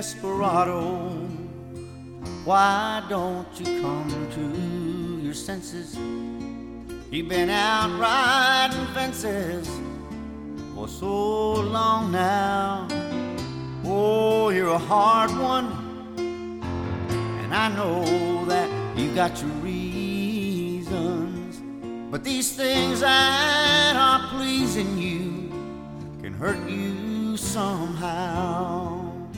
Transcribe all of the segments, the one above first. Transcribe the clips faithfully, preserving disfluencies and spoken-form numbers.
Desperado, why don't you come to your senses? You've been out riding fences for so long now. Oh, you're a hard one, and I know that you got your reasons. But these things that are pleasing you can hurt you somehow.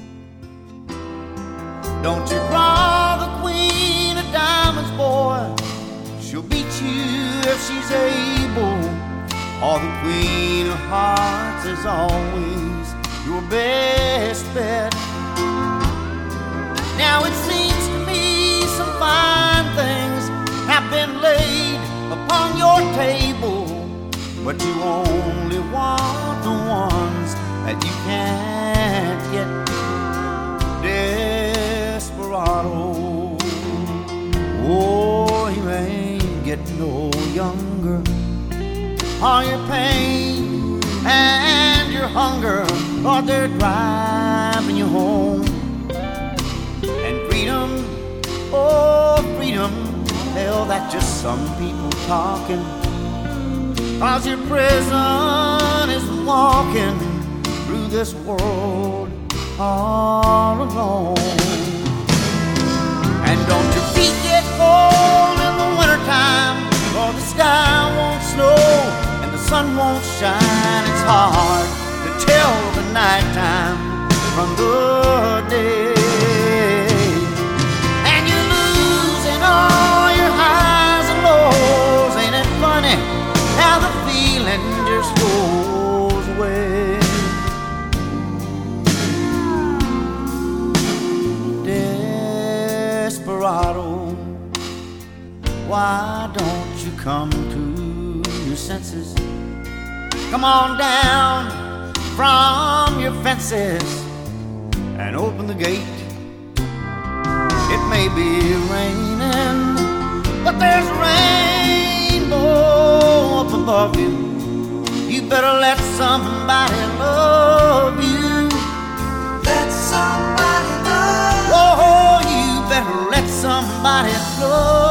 Don't you call the queen of diamonds, boy. She'll beat you if she's able. Or the queen of hearts is always your best bet. Now it seems to me some fine things have been laid upon your table, but you only want the ones that you can't get. Desperado, oh, you ain't getting no younger. All your pain and your hunger, Lord, they're driving you home. And freedom, oh, freedom, hell, that's just some people talking. 'Cause your prison is walking through this world all alone. And don't your feet get cold in the wintertime, or the sky won't snow and the sun won't shine. It's hard to tell the nighttime from the day. And you're losing all your highs and lows. Ain't it funny how the feeling just goes away? Desperado, why don't you come to your senses? Come on down from your fences and open the gate. It may be raining, but there's a rainbow up above you. You better let somebody love you. Let somebody love you. Oh, you better let somebody love you.